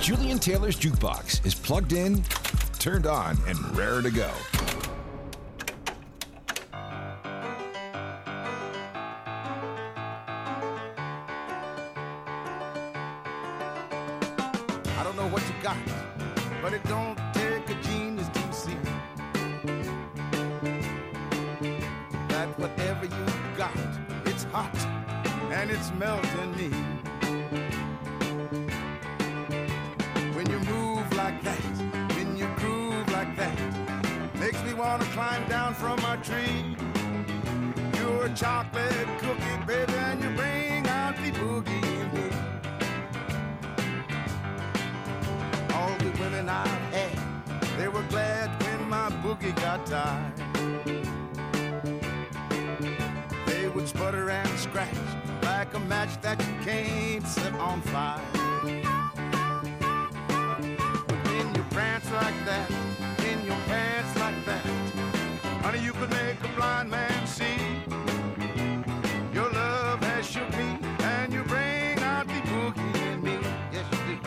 Julian Taylor's Jukebox is plugged in, turned on, and raring to go. I don't know what you got, but it don't take a genius to see that whatever you got, it's hot and it's melting me. When you move like that, when you groove like that, makes me want to climb down from my tree. You're a chocolate cookie, baby, and you bring out the boogie in me. All the women I've had, they were glad when my boogie got tired. They would sputter and scratch like a match that you can't set on fire. But when you prance like that, in your pants like that, honey, you could make a blind man see. Your love has shook me, and you bring out the boogie in me. Yes, you do.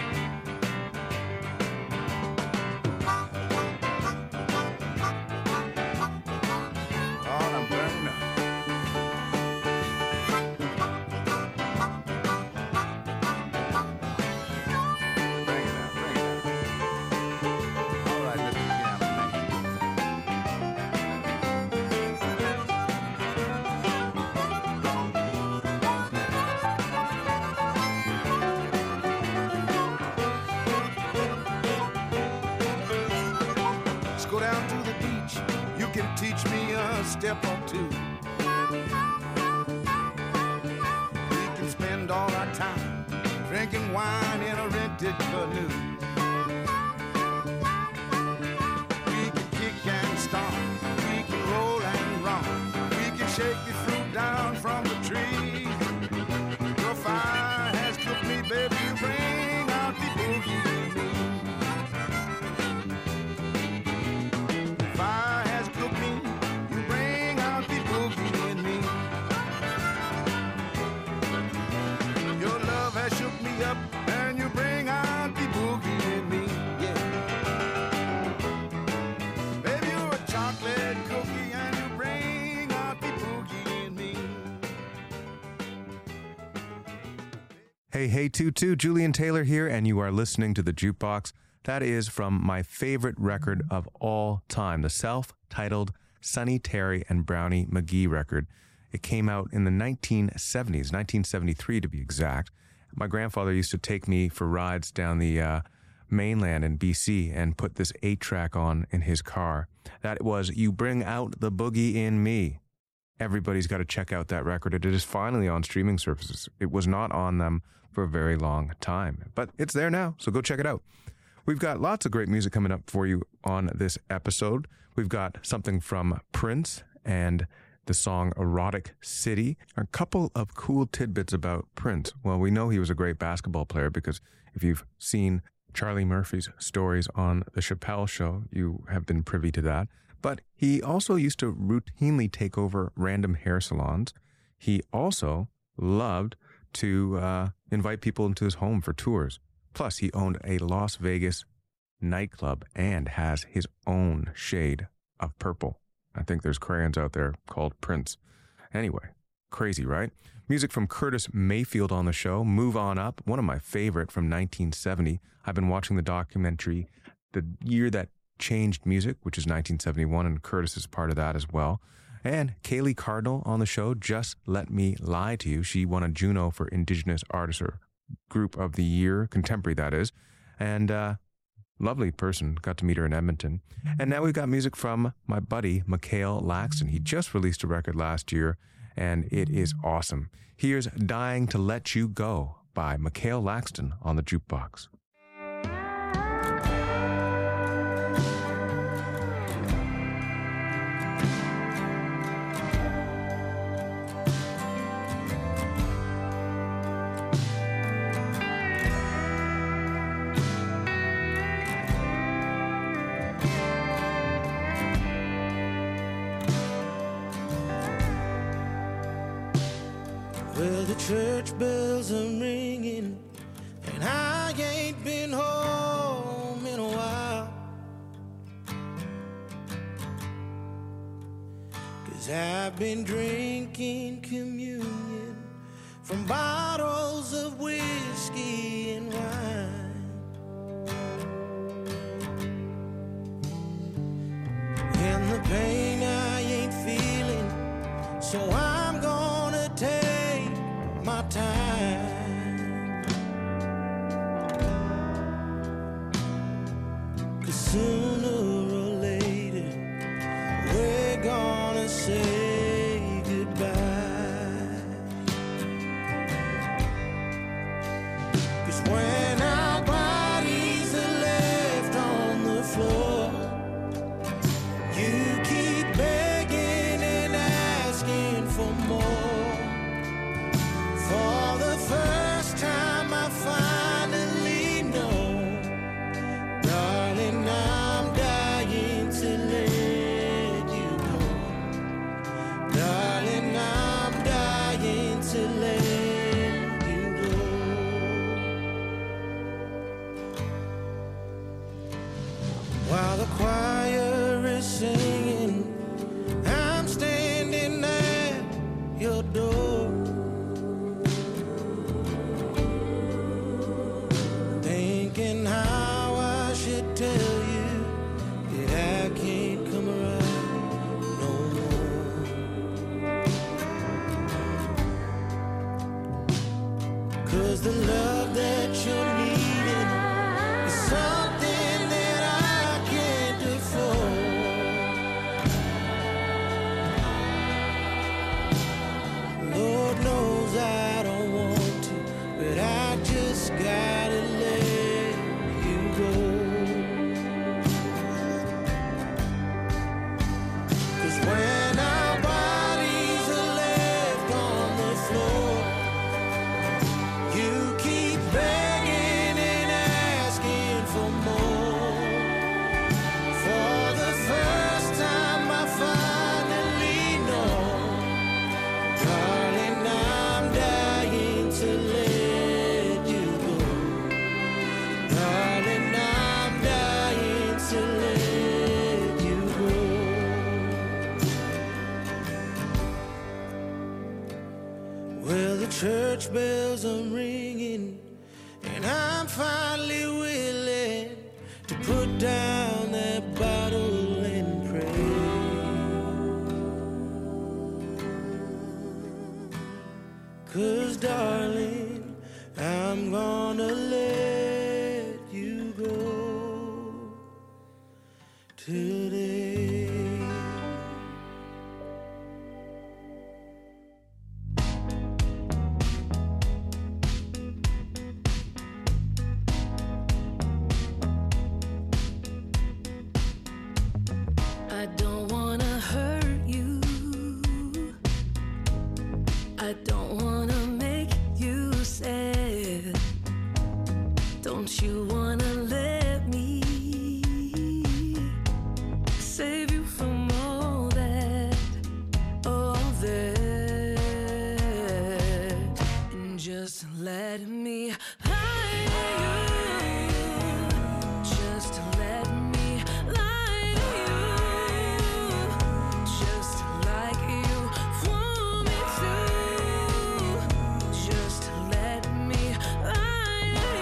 Oh, I'm burning up. Bring it out, bring it out. All right, let me jam it, man. Let's go down to the beach. You can teach me a step or two. We can spend all our time drinking wine in a rented canoe. We can kick and stomp. We can roll and romp. We can shake the fruit down from the tree. Your fire has cooked me, baby. You bring out the boogie in me. Fire has cooked me. You bring out the boogie in me. Your love has shook me up, and you bring out the boogie in me. Yeah. Baby, you're a chocolate cookie, and you bring out the boogie in me. Hey, hey, Tutu, Julian Taylor here, and you are listening to The Jukebox. That is from my favorite record of all time, the self-titled Sonny Terry and Brownie McGhee record. It came out in the 1970s, 1973 to be exact. My grandfather used to take me for rides down the mainland in BC and put this 8-track on in his car. That was You Bring Out the Boogie in Me. Everybody's got to check out that record. It is finally on streaming services. It was not on them for a very long time, but it's there now, so go check it out. We've got lots of great music coming up for you on this episode. We've got something from Prince and the song Erotic City. A couple of cool tidbits about Prince. Well, we know he was a great basketball player because if you've seen Charlie Murphy's stories on The Chappelle Show, you have been privy to that. But he also used to routinely take over random hair salons. He also loved to invite people into his home for tours. Plus, he owned a Las Vegas nightclub and has his own shade of purple. I think there's crayons out there called Prince. Anyway, crazy, right? Music from Curtis Mayfield on the show, Move On Up, one of my favorite from 1970. I've been watching the documentary The Year That Changed Music, which is 1971, and Curtis is part of that as well. And Kaylee Cardinal on the show, Just Let Me Lie to You. She won a Juno for Indigenous Artist or Group of the Year, contemporary that is, and lovely person, got to meet her in Edmonton. And now we've got music from my buddy Mikhail Laxton. He just released a record last year and it is awesome. Here's Dying to Let You Go by Mikhail Laxton on the Jukebox. Well, the church bells are ringing, and I ain't been home I've been drinking communion from bottles of whiskey and wine, and the pain I ain't feeling, so I'm gonna take my time, 'cause sooner or later we're gonna say goodbye. 'Cause when our bodies are left on the floor, you keep begging and asking for more. For the first time I finally know, darling, I'm dying to let you go. Darling, I'm dying to let you go. While the choir is singing, I'm standing at your door, thinking how I should tell you that I can't come around no more. 'Cause the love that you're needing is something that I can't afford. Lord knows I don't want to, but I just gotta let you go. 'Cause when our bodies are left on the floor, you keep begging and asking for more. For the first time I finally know, darling, I'm dying to let you go. Darling, I'm dying to let you go. Well, the church bells are ringing, and I'm finally willing to put down that bottle and pray. 'Cause darling, I'm gonna let you go today. I don't wanna hurt you. I don't wanna make you sad. Don't you wanna let me save you from all that, and just let me lie to you. Just let me lie to you, just like you want me to. Just let me lie to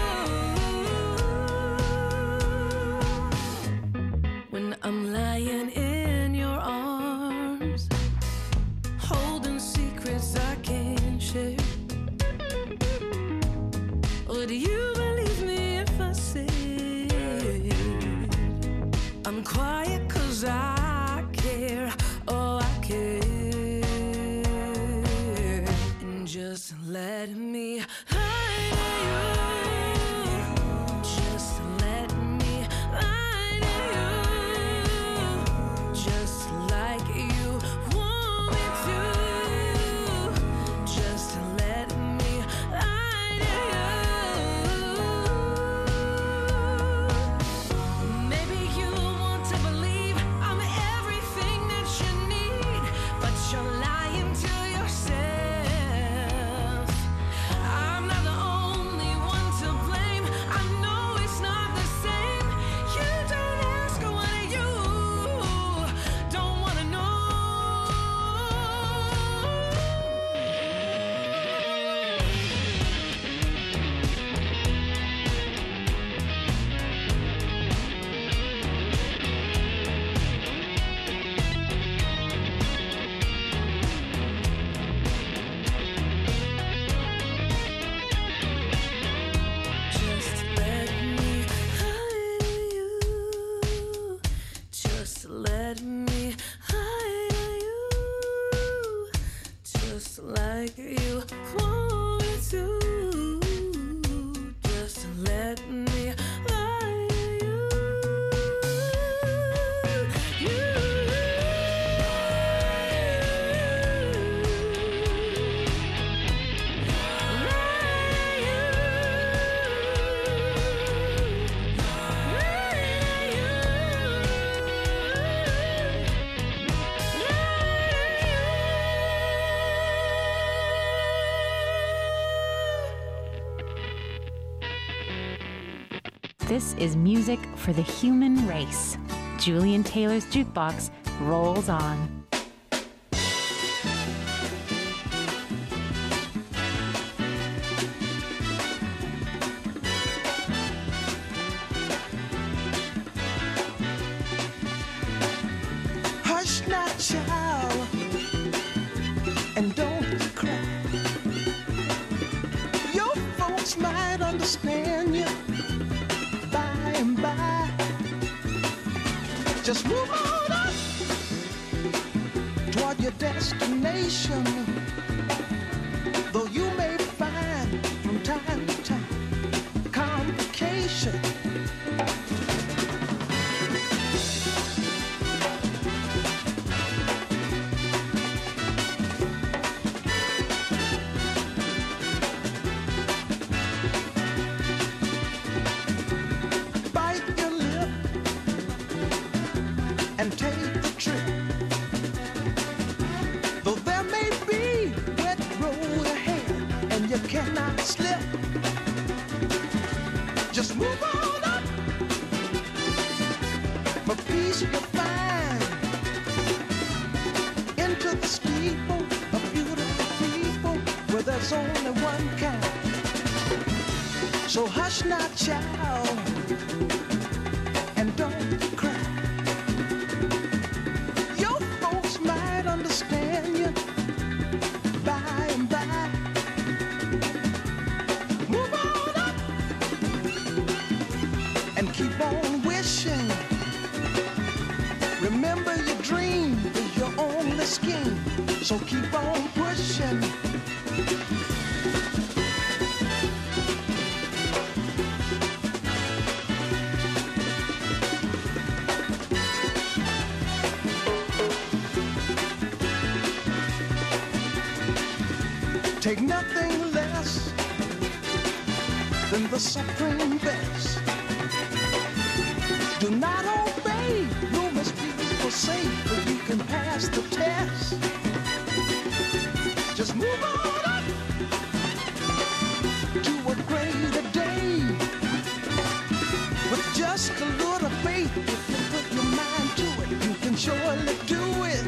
you. When I'm lying in your arms, holding secrets I can't share, This is music for the human race. Julian Taylor's Jukebox rolls on. Hush not, child, and don't cry. Your folks might understand you by and by. Just move on up toward your destination. Though you may find from time to time complication. Cannot slip. Just move on up. For peace you'll find into the steeple of beautiful people where there's only one kind. So hush not, child, and don't cry. Your folks might understand you by and by. Keep on wishing. Remember your dream is your only scheme. So keep on pushing. Take nothing less than the supreme best. Do not obey, rumors people say, but you can pass the test. Just move on up to a greater day. With just a little faith, if you put your mind to it, you can surely do it.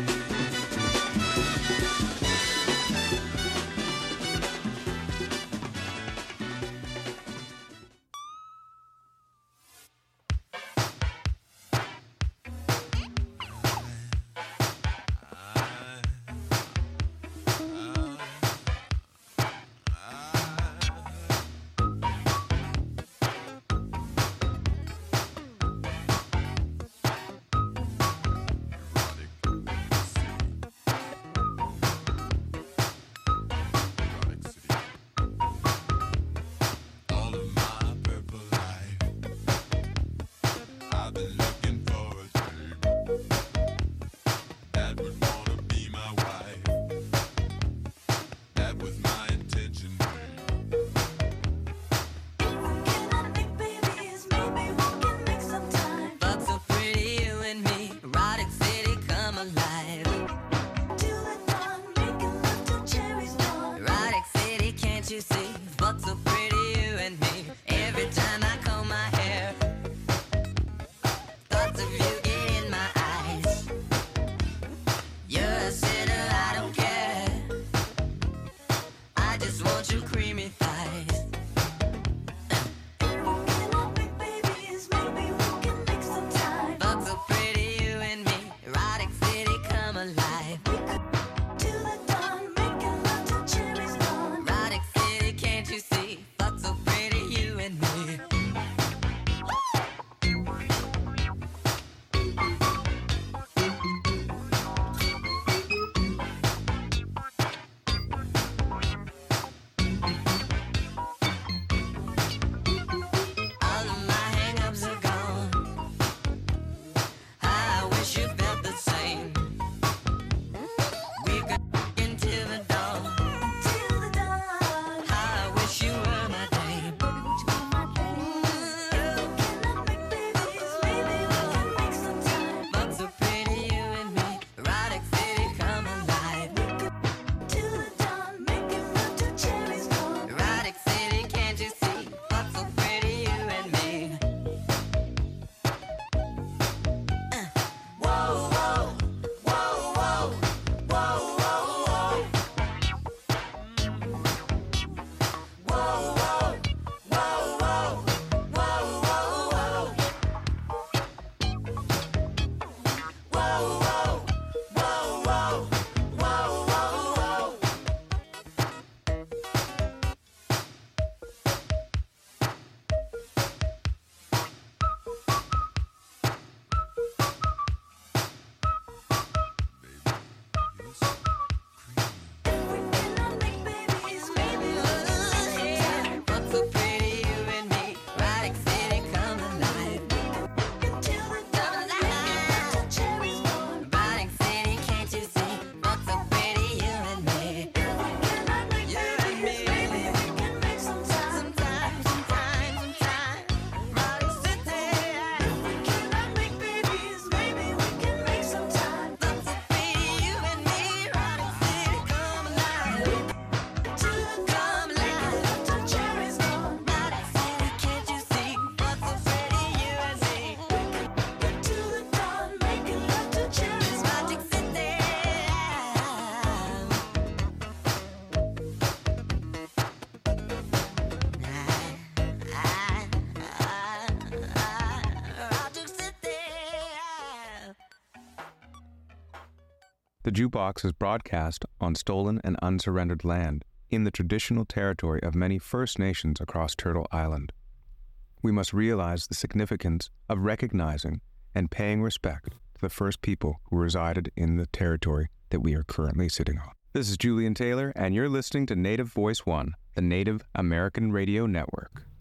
The Jukebox is broadcast on stolen and unsurrendered land in the traditional territory of many First Nations across Turtle Island. We must realize the significance of recognizing and paying respect to the first people who resided in the territory that we are currently sitting on. This is Julian Taylor, and you're listening to Native Voice One, the Native American Radio Network.